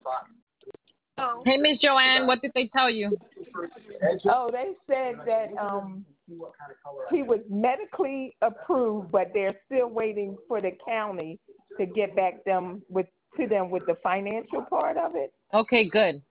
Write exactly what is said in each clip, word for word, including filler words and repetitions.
Oh, Hey, Miss Joanne, what did they tell you? Oh, they said that um he was medically approved, but they're still waiting for the county to get back them with to them with the financial part of it. Okay, good.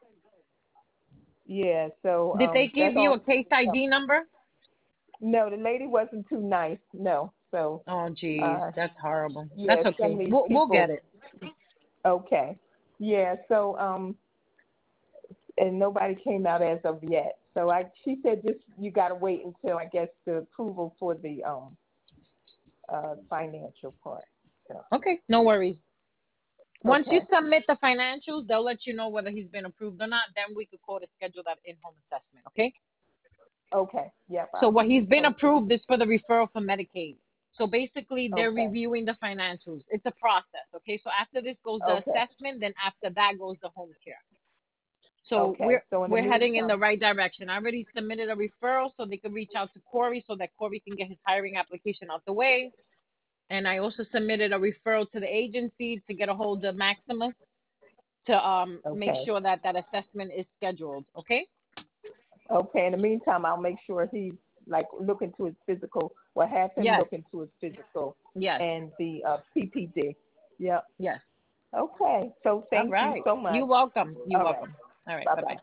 Yeah, so Did they um give that's you all. a case I D number? No, the lady wasn't too nice. No, so Oh, geez, uh that's horrible. yeah, That's some okay. of these We'll we'll people. get it. Okay, yeah, so um and nobody came out as of yet. So I she said just you got to wait until I guess the approval for the um uh financial part. So Okay, no worries. Once you okay, submit the financials, they'll let you know whether he's been approved or not. Then we could call to schedule that in-home assessment. Okay. okay, yep, So I'll what keep he's you been posted. approved is for the referral for Medicaid. So basically, they're Okay, reviewing the financials. It's a process. Okay. So after this goes the okay, assessment, then after that goes the home care. So okay. we're So in the we're heading in the meantime, right direction. I already submitted a referral so they could reach out to Corey so that Corey can get his hiring application out the way. And I also submitted a referral to the agency to get a hold of Maximus to um make okay, sure that that assessment is scheduled. Okay. okay. In the meantime, I'll make sure he's like look into his physical. Well, have him Yes. look into his physical Yes. and the uh, P P D. Yep. Yes. Okay. So All thank you right. so You're much. welcome. You're All right. welcome. All right. Bye Bye bye. bye.